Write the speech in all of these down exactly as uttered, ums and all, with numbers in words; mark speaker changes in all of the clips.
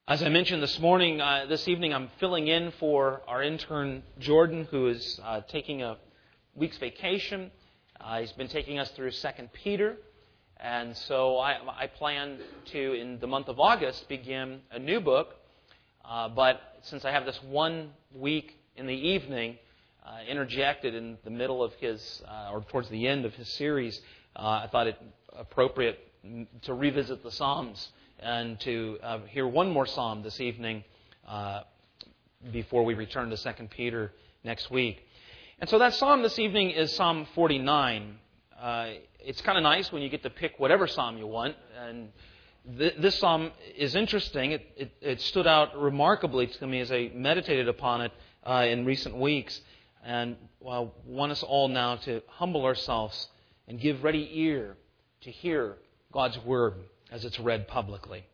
Speaker 1: As I mentioned this morning, uh, this evening I'm filling in for our intern Jordan, who is uh, taking a week's vacation. Uh, he's been taking us through Second Peter, and so I, I plan to, in the month of August, begin a new book. Uh, but since I have this one week in the evening uh, interjected in the middle of his, uh, or towards the end of his series, uh, I thought it appropriate to revisit the Psalms and to uh, hear one more psalm this evening uh, before we return to Second Peter next week. And so that psalm this evening is Psalm forty-nine. Uh, it's kind of nice when you get to pick whatever psalm you want. And th- this psalm is interesting. It, it, it stood out remarkably to me as I meditated upon it uh, in recent weeks. And well, I want us all now to humble ourselves and give ready ear to hear God's Word as it's read publicly.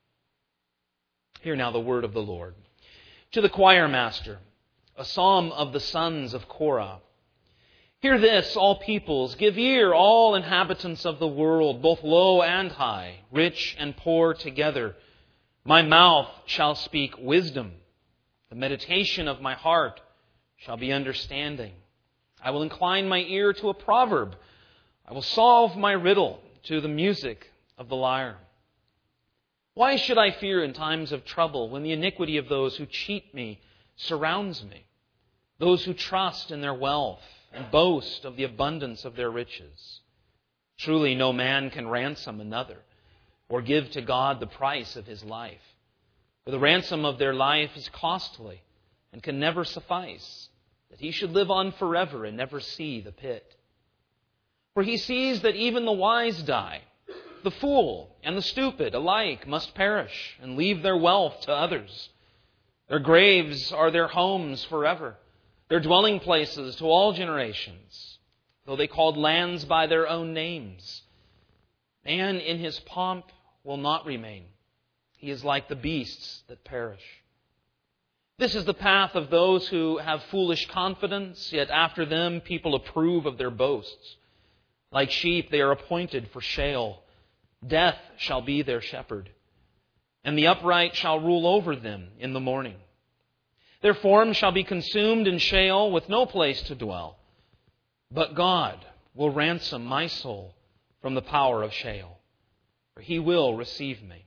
Speaker 1: Hear now the word of the Lord. To the choir master, a psalm of the sons of Korah. Hear this, all peoples. Give ear, all inhabitants of the world, both low and high, rich and poor together. My mouth shall speak wisdom. The meditation of my heart shall be understanding. I will incline my ear to a proverb. I will solve my riddle to the music of the lyre. Why should I fear in times of trouble when the iniquity of those who cheat me surrounds me? Those who trust in their wealth and boast of the abundance of their riches. Truly no man can ransom another or give to God the price of his life. For the ransom of their life is costly and can never suffice, that he should live on forever and never see the pit. For he sees that even the wise die. The fool and the stupid alike must perish and leave their wealth to others. Their graves are their homes forever, their dwelling places to all generations, though they called lands by their own names. Man in his pomp will not remain. He is like the beasts that perish. This is the path of those who have foolish confidence, yet after them people approve of their boasts. Like sheep they are appointed for Sheol. Death shall be their shepherd, and the upright shall rule over them in the morning. Their form shall be consumed in Sheol with no place to dwell. But God will ransom my soul from the power of Sheol, for he will receive me.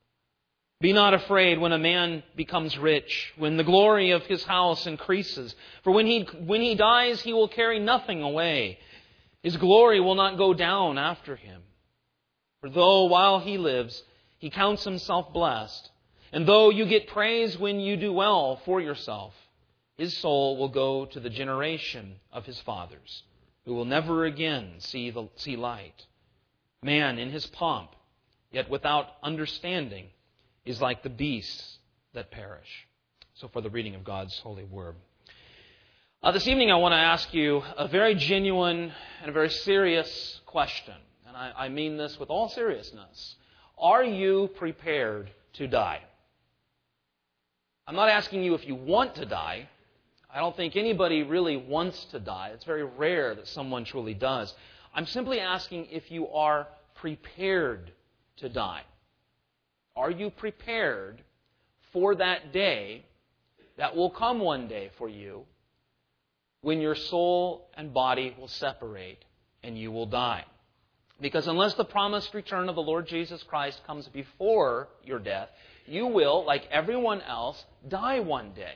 Speaker 1: Be not afraid when a man becomes rich, when the glory of his house increases. For when he, when he dies, he will carry nothing away. His glory will not go down after him. For though while he lives, he counts himself blessed, and though you get praise when you do well for yourself, his soul will go to the generation of his fathers, who will never again see the see light. Man in his pomp, yet without understanding, is like the beasts that perish. So for the reading of God's holy word. Uh, this evening I want to ask you a very genuine and a very serious question. And I, I mean this with all seriousness. Are you prepared to die? I'm not asking you if you want to die. I don't think anybody really wants to die. It's very rare that someone truly does. I'm simply asking if you are prepared to die. Are you prepared for that day that will come one day for you when your soul and body will separate and you will die? Because unless the promised return of the Lord Jesus Christ comes before your death, you will, like everyone else, die one day.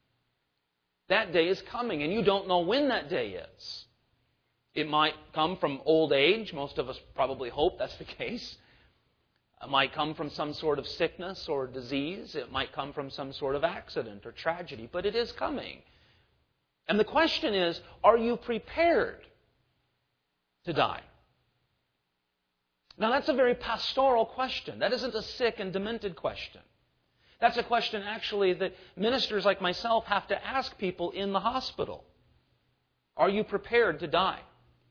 Speaker 1: That day is coming, and you don't know when that day is. It might come from old age. Most of us probably hope that's the case. It might come from some sort of sickness or disease. It might come from some sort of accident or tragedy, but it is coming. And the question is, are you prepared to die? Now, that's a very pastoral question. That isn't a sick and demented question. That's a question, actually, that ministers like myself have to ask people in the hospital. Are you prepared to die?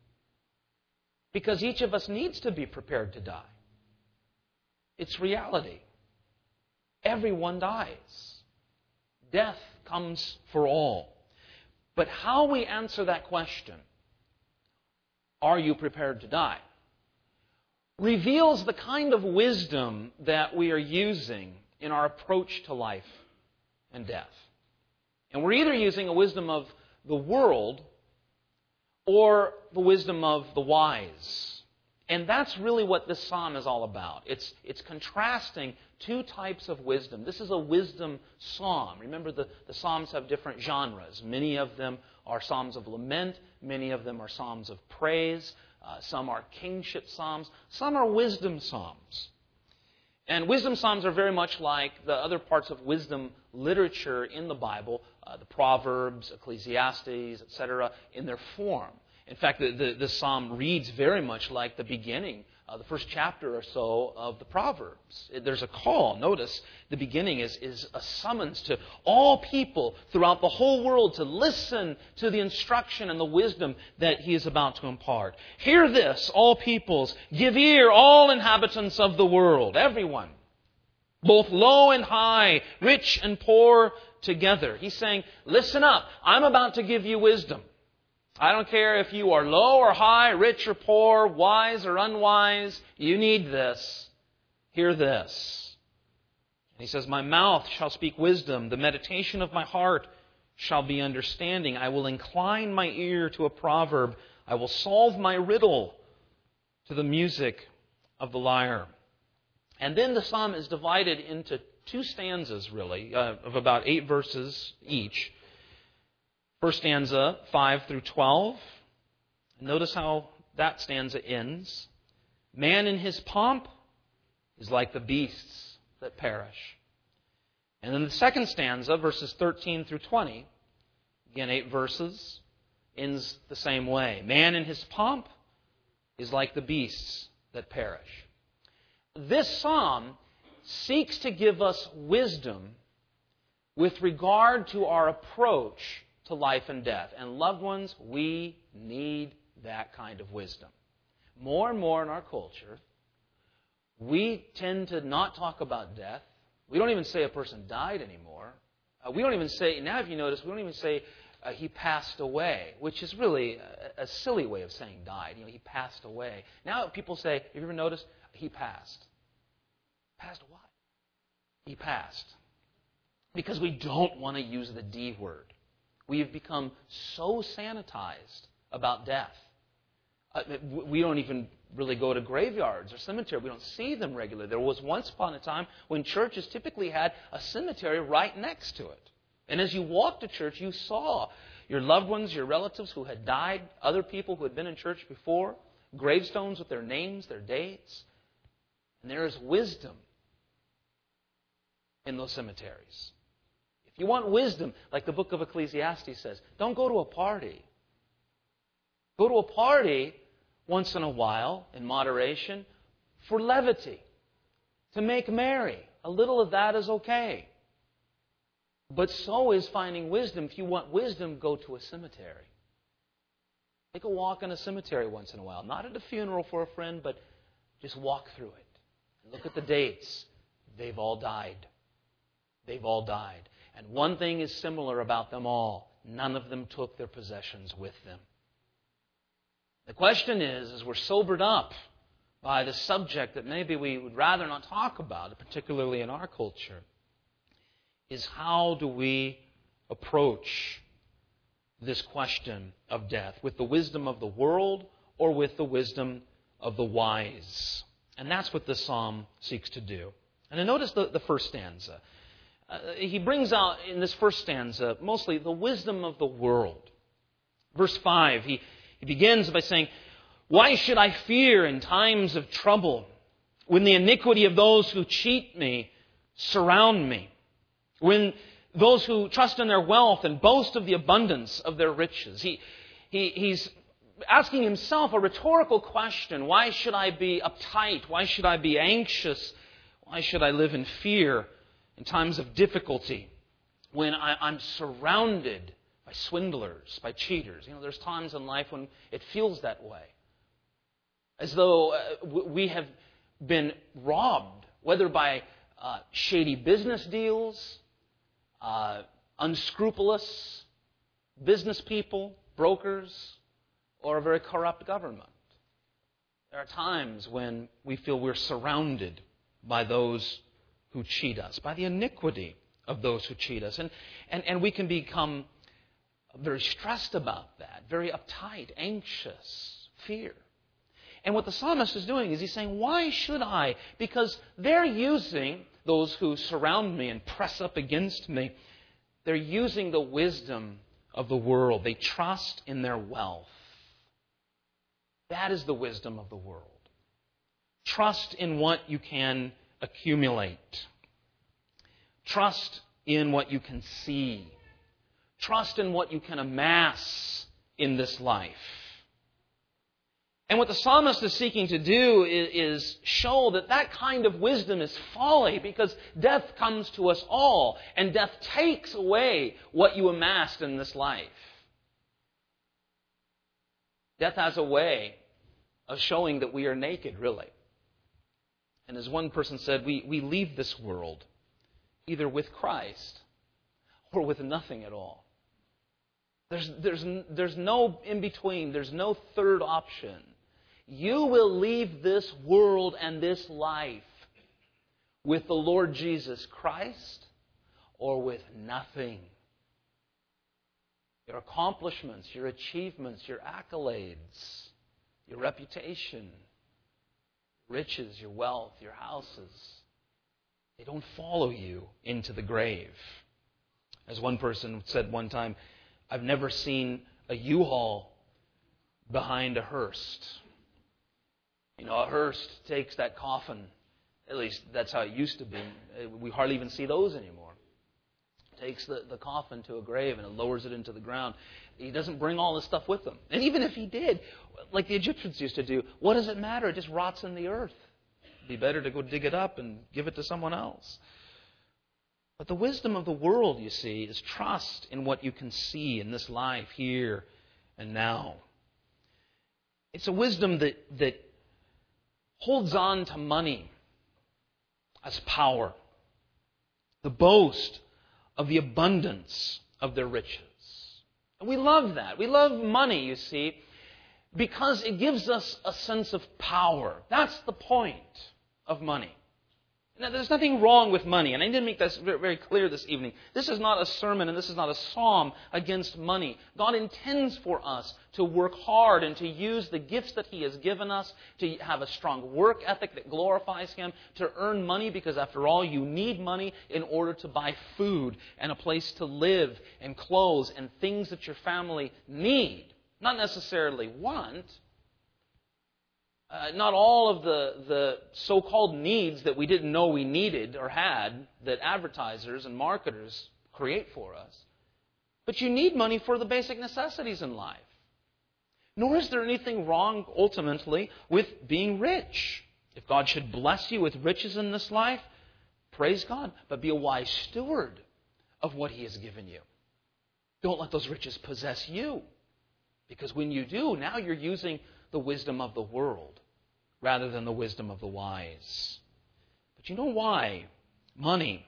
Speaker 1: Because each of us needs to be prepared to die. It's reality. Everyone dies. Death comes for all. But how we answer that question, are you prepared to die, reveals the kind of wisdom that we are using in our approach to life and death. And we're either using a wisdom of the world or the wisdom of the wise. And that's really what this psalm is all about. It's, it's contrasting two types of wisdom. This is a wisdom psalm. Remember, the, the psalms have different genres. Many of them are psalms of lament. Many of them are psalms of praise. Uh, some are kingship psalms. Some are wisdom psalms. And wisdom psalms are very much like the other parts of wisdom literature in the Bible, uh, the Proverbs, Ecclesiastes, et cetera, in their form. In fact, the, the, the psalm reads very much like the beginning, uh, the first chapter or so of the Proverbs. There's a call. Notice the beginning is, is a summons to all people throughout the whole world to listen to the instruction and the wisdom that he is about to impart. Hear this, all peoples. Give ear, all inhabitants of the world. Everyone. Both low and high, rich and poor together. He's saying, listen up. I'm about to give you wisdom. I don't care if you are low or high, rich or poor, wise or unwise. You need this. Hear this. And he says, my mouth shall speak wisdom. The meditation of my heart shall be understanding. I will incline my ear to a proverb. I will solve my riddle to the music of the lyre. And then the psalm is divided into two stanzas, really, uh, of about eight verses each. First stanza, five through twelve. Notice how that stanza ends. Man in his pomp is like the beasts that perish. And then the second stanza, verses thirteen through twenty, again eight verses, ends the same way. Man in his pomp is like the beasts that perish. This psalm seeks to give us wisdom with regard to our approach to life and death. And loved ones, we need that kind of wisdom. More and more in our culture, we tend to not talk about death. We don't even say a person died anymore. Uh, we don't even say, now if you notice, we don't even say uh, he passed away, which is really a, a silly way of saying died. You know, he passed away. Now people say, have you ever noticed, he passed. Passed what? He passed. Because we don't want to use the D word. We have become so sanitized about death. Uh, we don't even really go to graveyards or cemeteries. We don't see them regularly. There was once upon a time when churches typically had a cemetery right next to it. And as you walked to church, you saw your loved ones, your relatives who had died, other people who had been in church before, gravestones with their names, their dates. And there is wisdom in those cemeteries. If you want wisdom, like the book of Ecclesiastes says, don't go to a party. Go to a party once in a while, in moderation, for levity, to make merry. A little of that is okay. But so is finding wisdom. If you want wisdom, go to a cemetery. Take a walk in a cemetery once in a while. Not at a funeral for a friend, but just walk through it. And look at the dates. They've all died. They've all died. And one thing is similar about them all. None of them took their possessions with them. The question is, as we're sobered up by the subject that maybe we would rather not talk about, particularly in our culture, is how do we approach this question of death? With the wisdom of the world or with the wisdom of the wise? And that's what this psalm seeks to do. And then notice the, the first stanza. Uh, he brings out in this first stanza mostly the wisdom of the world. Verse five, he, he begins by saying, why should I fear in times of trouble when the iniquity of those who cheat me surround me? When those who trust in their wealth and boast of the abundance of their riches. He, he, he's asking himself a rhetorical question. Why should I be uptight? Why should I be anxious? Why should I live in fear in times of difficulty when I, I'm surrounded by swindlers, by cheaters? You know, there's times in life when it feels that way. As though uh, we have been robbed, whether by uh, shady business deals, uh, unscrupulous business people, brokers, or a very corrupt government. There are times when we feel we're surrounded by those who cheat us, by the iniquity of those who cheat us. And, and, and we can become very stressed about that, very uptight, anxious, fear. And what the psalmist is doing is he's saying, why should I? Because they're using, those who surround me and press up against me, they're using the wisdom of the world. They trust in their wealth. That is the wisdom of the world. Trust in what you can accumulate. Trust in what you can see. Trust in what you can amass in this life. And what the psalmist is seeking to do is, is show that that kind of wisdom is folly, because death comes to us all, and death takes away what you amassed in this life. Death has a way of showing that we are naked, really. And as one person said, we, we leave this world either with Christ or with nothing at all. There's, there's, there's no in-between. There's no third option. You will leave this world and this life with the Lord Jesus Christ or with nothing. Your accomplishments, your achievements, your accolades, your reputation, riches, your wealth, your houses, they don't follow you into the grave. As one person said one time, I've never seen a U-Haul behind a hearse. You know, a hearse takes that coffin. At least that's how it used to be. We hardly even see those anymore. It takes the, the coffin to a grave and it lowers it into the ground. He doesn't bring all this stuff with him. And even if he did, like the Egyptians used to do, what does it matter? It just rots in the earth. It'd be better to go dig it up and give it to someone else. But the wisdom of the world, you see, is trust in what you can see in this life here and now. It's a wisdom that, that holds on to money as power. The boast of the abundance of their riches. And we love that. We love money, you see, because it gives us a sense of power. That's the point of money. Now, there's nothing wrong with money, and I need to make that very clear this evening. This is not a sermon and this is not a psalm against money. God intends for us to work hard and to use the gifts that He has given us, to have a strong work ethic that glorifies Him, to earn money, because after all, you need money in order to buy food and a place to live and clothes and things that your family need, not necessarily want. Uh, not all of the, the so-called needs that we didn't know we needed or had that advertisers and marketers create for us. But you need money for the basic necessities in life. Nor is there anything wrong, ultimately, with being rich. If God should bless you with riches in this life, praise God. But be a wise steward of what He has given you. Don't let those riches possess you. Because when you do, now you're using the wisdom of the world rather than the wisdom of the wise. But you know why money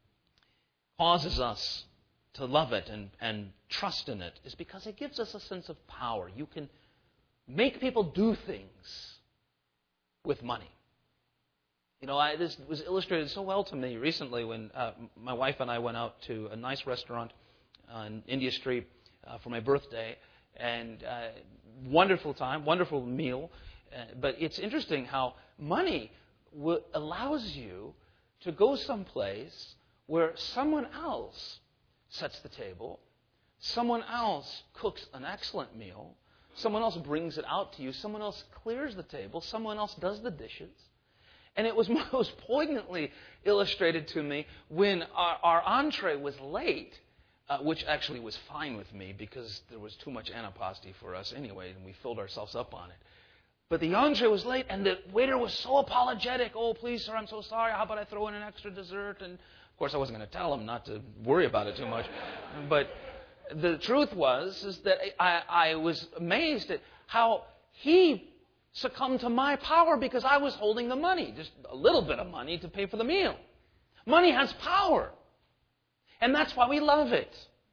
Speaker 1: causes us to love it and, and trust in it? Is because it gives us a sense of power. You can make people do things with money. You know, I, this was illustrated so well to me recently when uh, my wife and I went out to a nice restaurant on India Street uh, for my birthday. And uh, wonderful time, wonderful meal. Uh, but it's interesting how money w- allows you to go someplace where someone else sets the table, someone else cooks an excellent meal, someone else brings it out to you, someone else clears the table, someone else does the dishes. And it was most poignantly illustrated to me when our, our entree was late. Uh, which actually was fine with me because there was too much anapasti for us anyway, and we filled ourselves up on it. But the entree was late, and the waiter was so apologetic. Oh, please, sir, I'm so sorry. How about I throw in an extra dessert? And, of course, I wasn't going to tell him not to worry about it too much. But the truth was is that I, I was amazed at how he succumbed to my power because I was holding the money, just a little bit of money to pay for the meal. Money has power. And that's why we love it.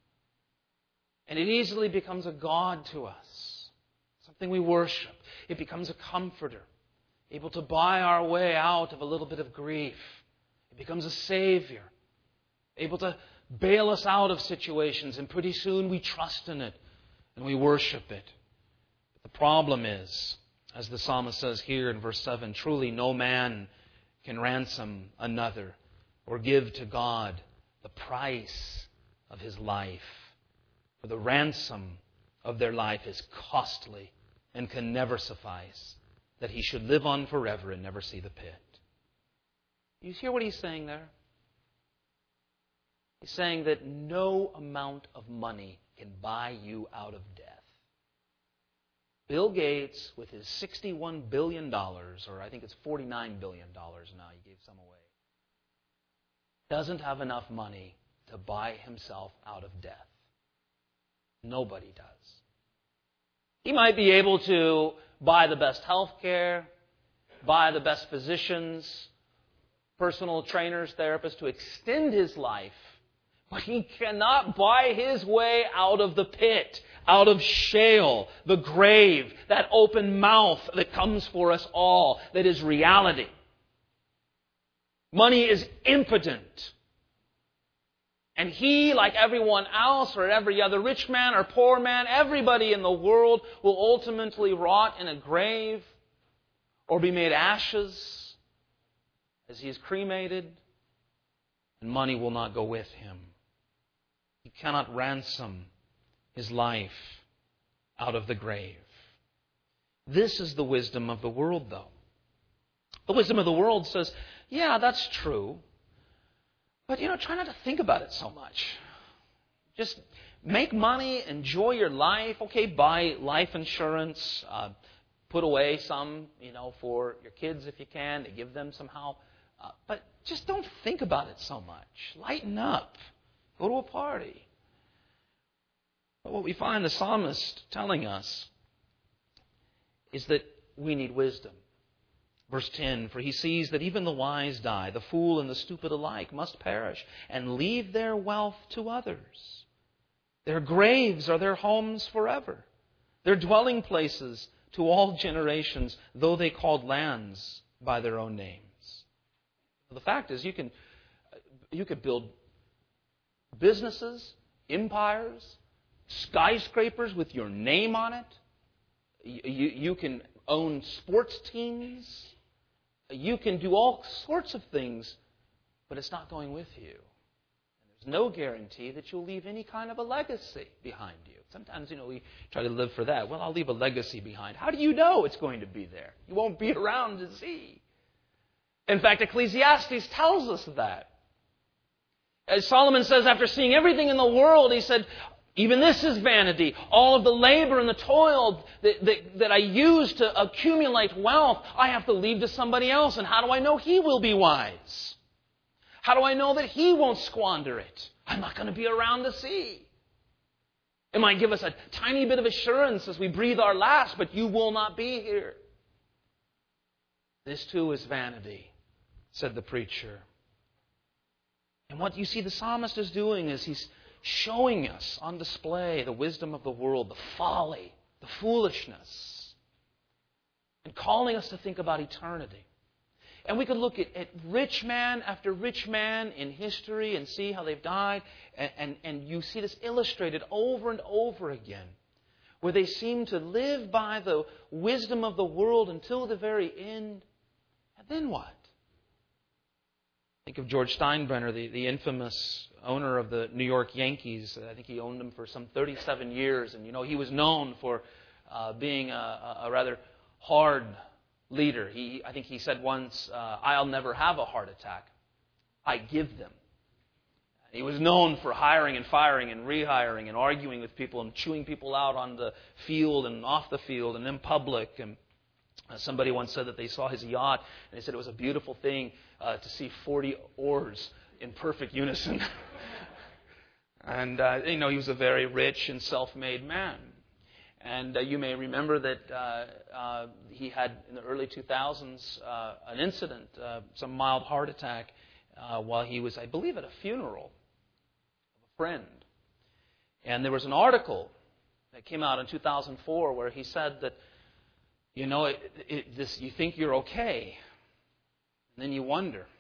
Speaker 1: And it easily becomes a god to us, something we worship. It becomes a comforter, able to buy our way out of a little bit of grief He becomes a Savior, able to bail us out of situations, and pretty soon we trust in it and we worship it. But the problem is, as the psalmist says here in verse seven, truly no man can ransom another or give to God the price of his life. For the ransom of their life is costly and can never suffice, that he should live on forever and never see the pit. You hear what he's saying there? He's saying that no amount of money can buy you out of death. Bill Gates, with his sixty-one billion dollars, or I think it's forty-nine billion dollars now, he gave some away, doesn't have enough money to buy himself out of death. Nobody does. He might be able to buy the best health care, buy the best physicians, personal trainers, therapists to extend his life, but he cannot buy his way out of the pit, out of Sheol, the grave, that open mouth that comes for us all, that is reality. Money is impotent. And he, like everyone else, or every other rich man or poor man, everybody in the world will ultimately rot in a grave or be made ashes as he is cremated, and money will not go with him. He cannot ransom his life out of the grave. This is the wisdom of the world, though. The wisdom of the world says, yeah, that's true. But, you know, try not to think about it so much. Just make money, enjoy your life. Okay, buy life insurance. Uh, put away some, you know, for your kids if you can, to give them somehow. Uh, but just don't think about it so much. Lighten up. Go to a party. But what we find the psalmist telling us is that we need wisdom. Verse ten, for he sees that even the wise die, the fool and the stupid alike must perish, and leave their wealth to others. Their graves are their homes forever, their dwelling places to all generations, though they called lands by their own names. The fact is, you can you could build businesses, empires, skyscrapers with your name on it. You, you can own sports teams. You can do all sorts of things, but it's not going with you. And there's no guarantee that you'll leave any kind of a legacy behind you. Sometimes, you know, we try to live for that. Well, I'll leave a legacy behind. How do you know it's going to be there? You won't be around to see. In fact, Ecclesiastes tells us that. As Solomon says, after seeing everything in the world, he said, even this is vanity. All of the labor and the toil that, that, that I use to accumulate wealth, I have to leave to somebody else. And how do I know he will be wise? How do I know that he won't squander it? I'm not going to be around to see. It might give us a tiny bit of assurance as we breathe our last, but you will not be here. This too is vanity, said the preacher. And what you see the psalmist is doing is he's showing us on display the wisdom of the world, the folly, the foolishness, and calling us to think about eternity. And we could look at, at rich man after rich man in history and see how they've died, and, and, and you see this illustrated over and over again, where they seem to live by the wisdom of the world until the very end. And then what? Think of George Steinbrenner, the, the infamous owner of the New York Yankees. I think he owned them for some thirty-seven years. And, you know, he was known for uh, being a, a rather hard leader. He, I think he said once, uh, I'll never have a heart attack. I give them. He was known for hiring and firing and rehiring and arguing with people and chewing people out on the field and off the field and in public. And uh, somebody once said that they saw his yacht, and they said it was a beautiful thing uh, to see forty oars in perfect unison. and, uh, you know, he was a very rich and self-made man. And uh, you may remember that uh, uh, he had, in the early two thousands, uh, an incident, uh, some mild heart attack, uh, while he was, I believe, at a funeral of a friend. And there was an article that came out in two thousand four where he said that, you know, it, it, this, you think you're okay, and then you wonder.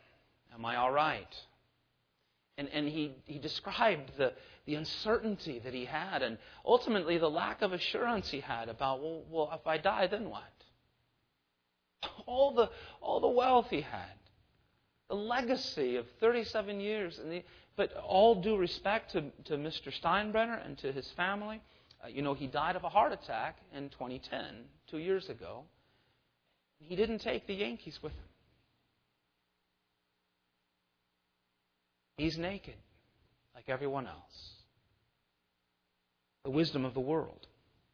Speaker 1: Am I all right? And, and he, he described the, the uncertainty that he had and ultimately the lack of assurance he had about, well, well, if I die, then what? All the, all the wealth he had, the legacy of thirty-seven years, and the, but all due respect to, to Mister Steinbrenner and to his family, uh, you know, he died of a heart attack in twenty ten, two years ago. He didn't take the Yankees with him. He's naked, like everyone else. The wisdom of the world.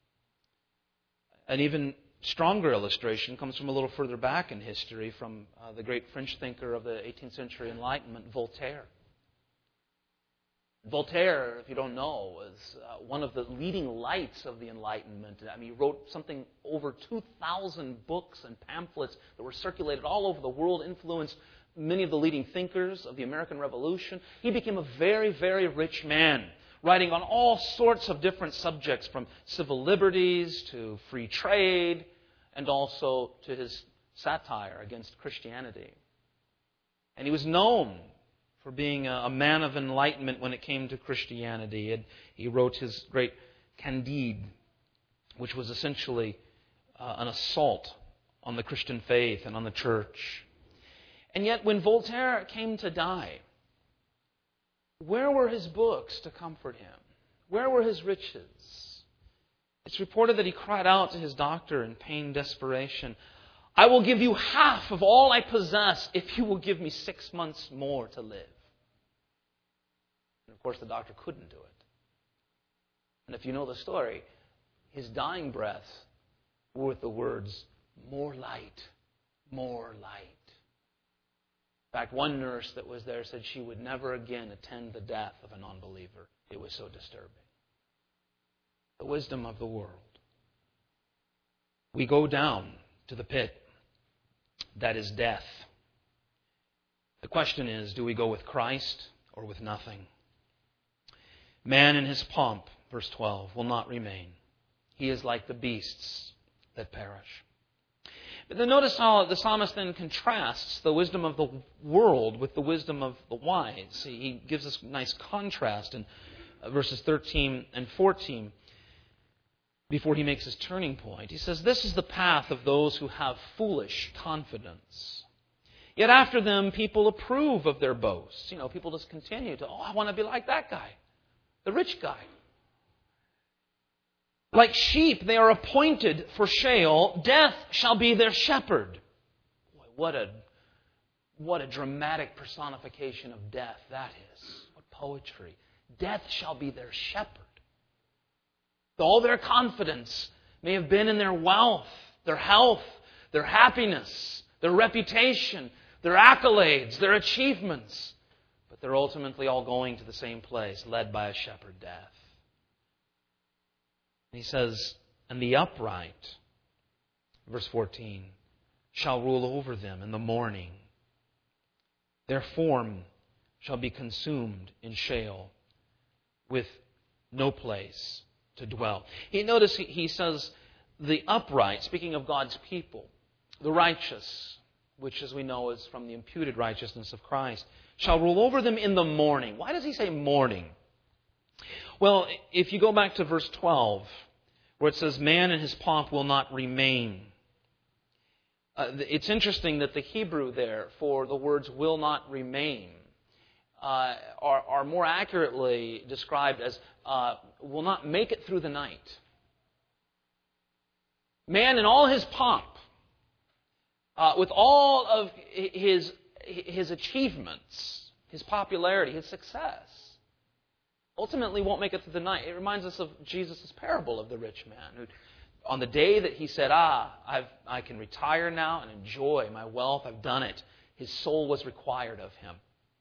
Speaker 1: An even stronger illustration comes from a little further back in history, from uh, the great French thinker of the eighteenth century Enlightenment, Voltaire. Voltaire, if you don't know, was uh, one of the leading lights of the Enlightenment. I mean, he wrote something over two thousand books and pamphlets that were circulated all over the world, influenced many of the leading thinkers of the American Revolution. He became a very, very rich man, writing on all sorts of different subjects, from civil liberties to free trade, and also to his satire against Christianity. And he was known for being a man of enlightenment when it came to Christianity. He wrote his great Candide, which was essentially uh, an assault on the Christian faith and on the church. And yet, when Voltaire came to die, where were his books to comfort him? Where were his riches? It's reported that he cried out to his doctor in pained desperation, "I will give you half of all I possess if you will give me six months more to live." And of course, the doctor couldn't do it. And if you know the story, his dying breaths were with the words, "More light, more light." In fact, one nurse that was there said she would never again attend the death of a non-believer. It was so disturbing. The wisdom of the world. We go down to the pit that is death. The question is, do we go with Christ or with nothing? Man in his pomp, verse twelve, will not remain. He is like the beasts that perish. But then notice how the psalmist then contrasts the wisdom of the world with the wisdom of the wise. He gives us a nice contrast in verses thirteen and fourteen before he makes his turning point. He says, "This is the path of those who have foolish confidence. Yet after them people approve of their boasts." You know, people just continue to, oh, I want to be like that guy, the rich guy. "Like sheep, they are appointed for Sheol. Death shall be their shepherd." Boy, what a, what a dramatic personification of death that is. What poetry. Death shall be their shepherd. All their confidence may have been in their wealth, their health, their happiness, their reputation, their accolades, their achievements. But they're ultimately all going to the same place, led by a shepherd, death. He says, "And the upright," verse fourteen, "shall rule over them in the morning. Their form shall be consumed in Sheol, with no place to dwell." He notice he, he says, the upright, speaking of God's people, the righteous, which as we know is from the imputed righteousness of Christ, shall rule over them in the morning. Why does he say morning? Well, if you go back to verse twelve, where it says, "Man in his pomp will not remain." Uh, it's interesting that the Hebrew there for the words "will not remain" uh, are, are more accurately described as uh, "will not make it through the night." Man in all his pomp, uh, with all of his, his achievements, his popularity, his success, ultimately won't make it through the night. It reminds us of Jesus' parable of the rich man, who, on the day that he said, ah, I've, I can retire now and enjoy my wealth, I've done it, his soul was required of him.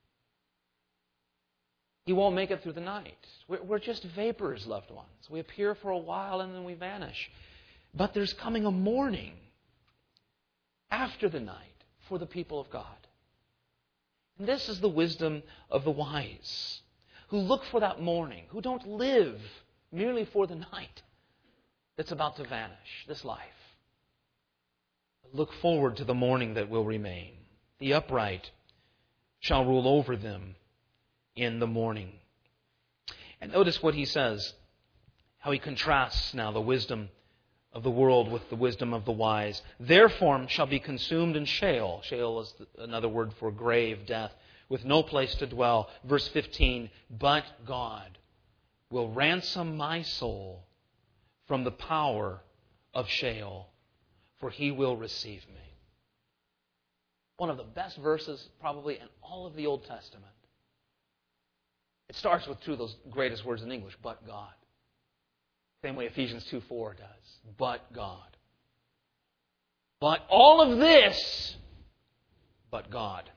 Speaker 1: He won't make it through the night. We're, we're just vapors, loved ones. We appear for a while and then we vanish. But there's coming a morning after the night for the people of God. And this is the wisdom of the wise, who look for that morning, who don't live merely for the night that's about to vanish, this life. Look forward to the morning that will remain. The upright shall rule over them in the morning. And notice what he says, how he contrasts now the wisdom of the world with the wisdom of the wise. Their form shall be consumed in Sheol. Sheol is another word for grave, death, with no place to dwell. Verse fifteen, but God will ransom my soul from the power of Sheol, for he will receive me. One of the best verses probably in all of the Old Testament. It starts with two of those greatest words in English, but God. Same way Ephesians two four does. But God. But all of this, but God.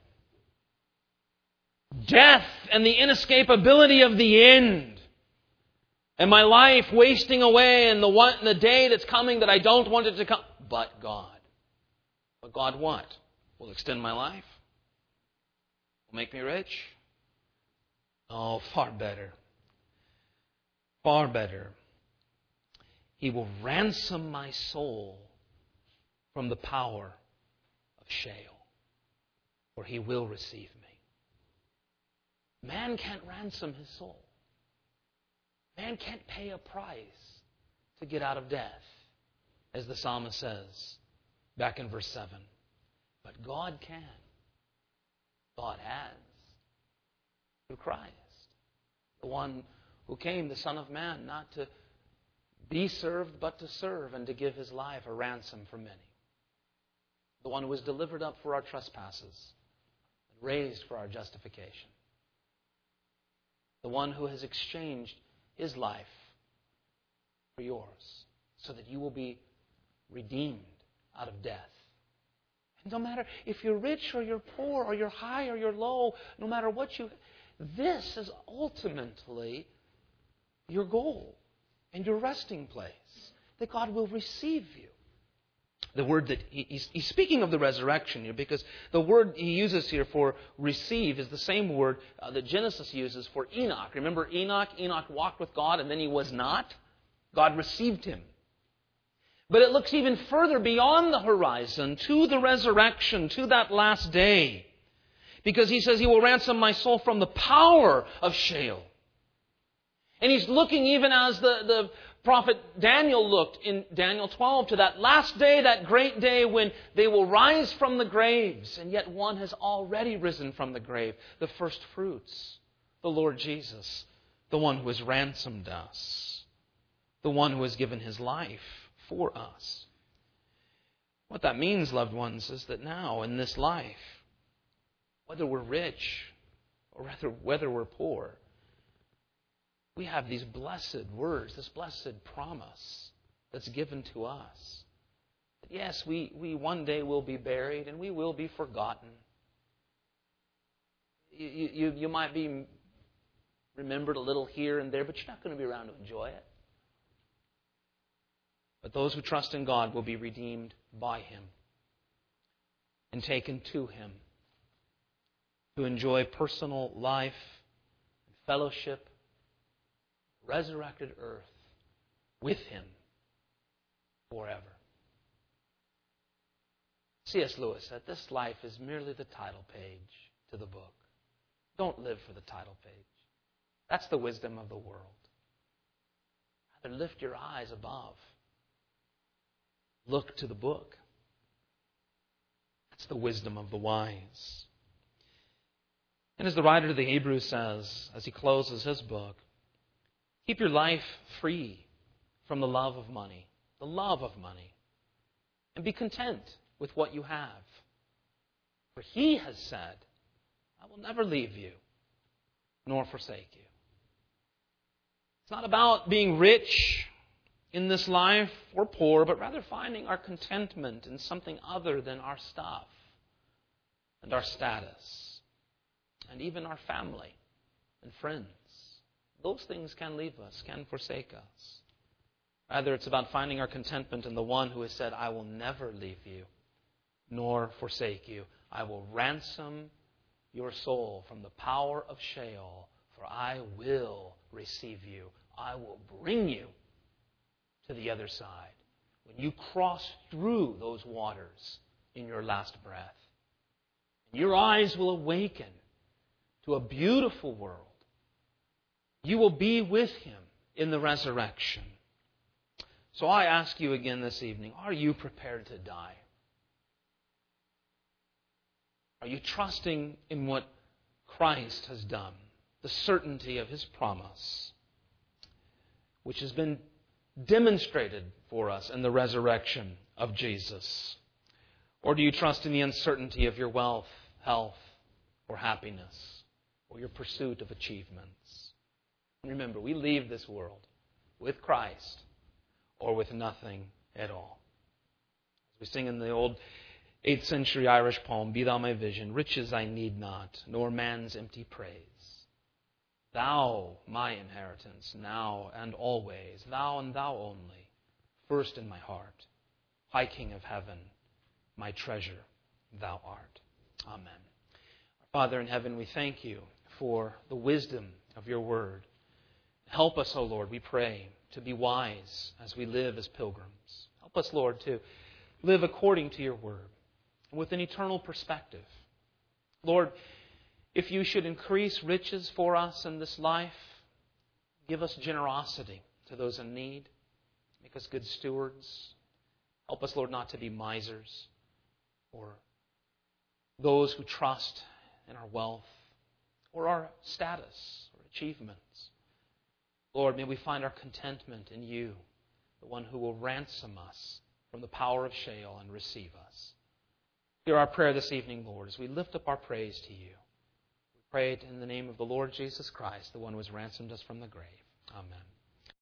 Speaker 1: Death and the inescapability of the end. And my life wasting away and the one, the day that's coming that I don't want it to come. But God. But God what? Will extend my life? Will make me rich? Oh, far better. Far better. He will ransom my soul from the power of Sheol, for he will receive me. Man can't ransom his soul. Man can't pay a price to get out of death, as the psalmist says back in verse seven. But God can. God has. Through Christ. The one who came, the Son of Man, not to be served, but to serve and to give his life a ransom for many. The one who was delivered up for our trespasses and raised for our justification. The one who has exchanged his life for yours so that you will be redeemed out of death. And no matter if you're rich or you're poor or you're high or you're low, no matter what you... This is ultimately your goal and your resting place, that God will receive you. The word that he, he's, he's speaking of the resurrection here, because the word he uses here for receive is the same word uh, that Genesis uses for Enoch. Remember Enoch? Enoch walked with God and then he was not. God received him. But it looks even further beyond the horizon to the resurrection, to that last day. Because he says he will ransom my soul from the power of Sheol. And he's looking even as the, the prophet Daniel looked in Daniel twelve to that last day, that great day when they will rise from the graves. And yet one has already risen from the grave. The first fruits, the Lord Jesus, the one who has ransomed us, the one who has given his life for us. What that means, loved ones, is that now in this life, whether we're rich or rather whether we're poor, we have these blessed words, this blessed promise that's given to us. Yes, we, we one day will be buried and we will be forgotten. You, you, you might be remembered a little here and there, but you're not going to be around to enjoy it. But those who trust in God will be redeemed by Him and taken to Him to enjoy personal life, fellowship, resurrected earth with Him forever. C S Lewis said, this life is merely the title page to the book. Don't live for the title page. That's the wisdom of the world. Rather lift your eyes above. Look to the book. That's the wisdom of the wise. And as the writer to the Hebrews says, as he closes his book, keep your life free from the love of money, the love of money, and be content with what you have. For He has said, I will never leave you nor forsake you. It's not about being rich in this life or poor, but rather finding our contentment in something other than our stuff and our status and even our family and friends. Those things can leave us, can forsake us. Rather, it's about finding our contentment in the one who has said, I will never leave you nor forsake you. I will ransom your soul from the power of Sheol, for I will receive you. I will bring you to the other side when you cross through those waters in your last breath. And your eyes will awaken to a beautiful world. You will be with Him in the resurrection. So I ask you again this evening, are you prepared to die? Are you trusting in what Christ has done, the certainty of His promise, which has been demonstrated for us in the resurrection of Jesus? Or do you trust in the uncertainty of your wealth, health, or happiness, or your pursuit of achievements? Remember, we leave this world with Christ or with nothing at all. As we sing in the old eighth century Irish poem, Be Thou my vision, riches I need not, nor man's empty praise. Thou my inheritance, now and always, Thou and Thou only, first in my heart, High King of heaven, my treasure Thou art. Amen. Father in heaven, we thank You for the wisdom of Your word. Help us, O Lord, we pray, to be wise as we live as pilgrims. Help us, Lord, to live according to Your word with an eternal perspective. Lord, if You should increase riches for us in this life, give us generosity to those in need. Make us good stewards. Help us, Lord, not to be misers or those who trust in our wealth or our status or achievements. Lord, may we find our contentment in You, the one who will ransom us from the power of Sheol and receive us. Hear our prayer this evening, Lord, as we lift up our praise to You. We pray it in the name of the Lord Jesus Christ, the one who has ransomed us from the grave. Amen.